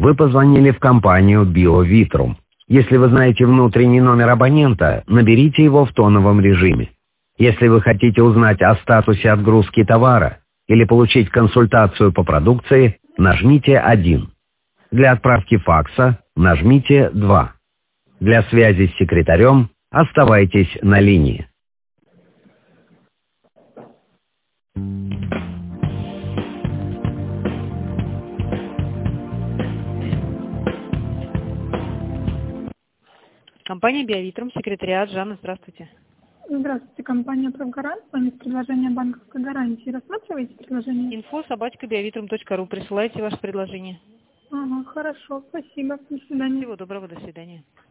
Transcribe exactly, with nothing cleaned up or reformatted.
Вы позвонили в компанию BioVitrum. Если вы знаете внутренний номер абонента, наберите его в тоновом режиме. Если вы хотите узнать о статусе отгрузки товара или получить консультацию по продукции, нажмите один. Для отправки факса нажмите два. Для связи с секретарем оставайтесь на линии. Компания BioVitrum, секретариат, Жанна, здравствуйте. Здравствуйте, компания «Правгарант». С вами предложение банковской гарантии. Рассматриваете предложение? Инфо собачка биовитрум точка ру. Присылайте ваше предложение. Ага, хорошо, спасибо. До свидания. Всего доброго, до свидания.